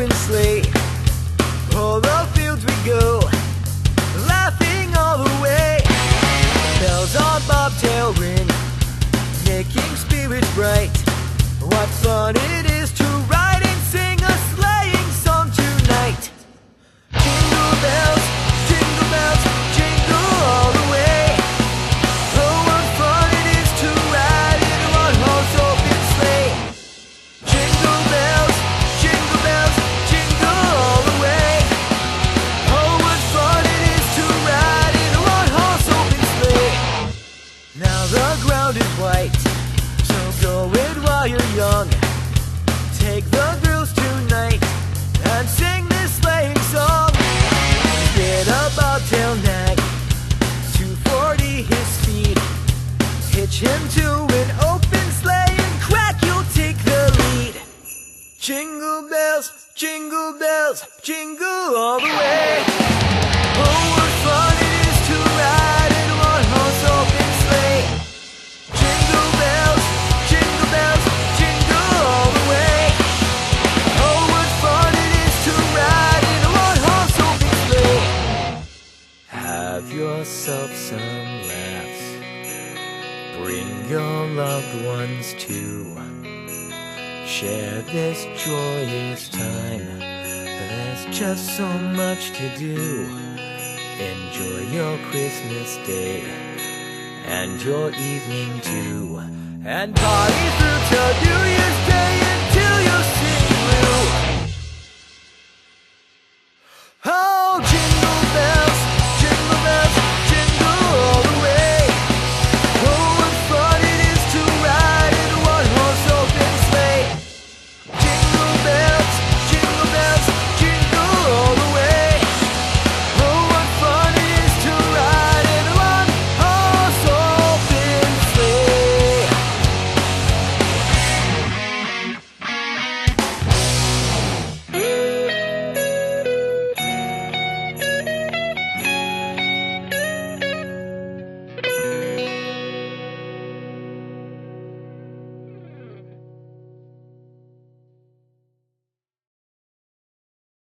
open sleigh. O'er the fields we go, laughing all the way. Bells on bobtail ring, making spirits bright. What fun it is to ride and sing a sleighing song tonight. Jingle bells, jingle all the way. Oh, what fun it is to ride in a one-horse open sleigh. Jingle bells, jingle all the way. Oh, what fun it is to ride in a one-horse open sleigh. Now the ground is white, so go it while you're young. Take the girls tonight and sing this sleighing song. Get a bobtail nag, 240 his speed. Hitch him to an open sleigh and crack, you'll take the lead. Jingle bells, jingle all the way. Oh, what fun it is to ride in a one-horse open sleigh. Jingle bells, jingle all the way. Oh, what fun it is to ride in a one-horse open sleigh. Have yourself some laughs, bring your loved ones too. Share this joyous time, there's just so much to do. Enjoy your Christmas day and your evening too, and party through till New Year's.